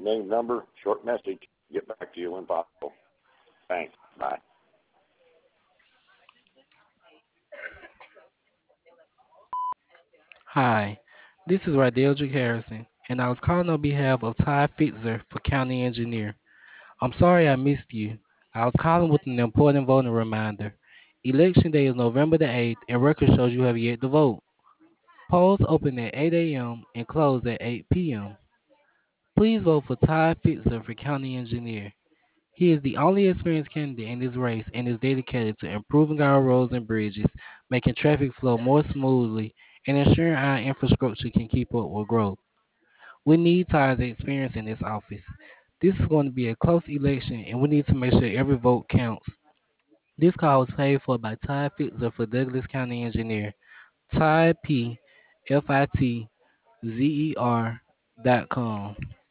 name, number, short message, get back to you when possible. Thanks. Bye. Hi, this is Radeldrick Harrison, and I was calling on behalf of Ty Fitzer for County Engineer. I'm sorry I missed you. I was calling with an important voting reminder. Election day is November the 8th, and record shows you have yet to vote. Polls open at 8 a.m. and close at 8 p.m. Please vote for Ty Fitzer for County Engineer. He is the only experienced candidate in this race and is dedicated to improving our roads and bridges, making traffic flow more smoothly, and ensuring our infrastructure can keep up with growth. We need Ty's experience in this office. This is going to be a close election, and we need to make sure every vote counts. This call was paid for by Ty Fitzer for Douglas County Engineer. Ty P. FITZER.com.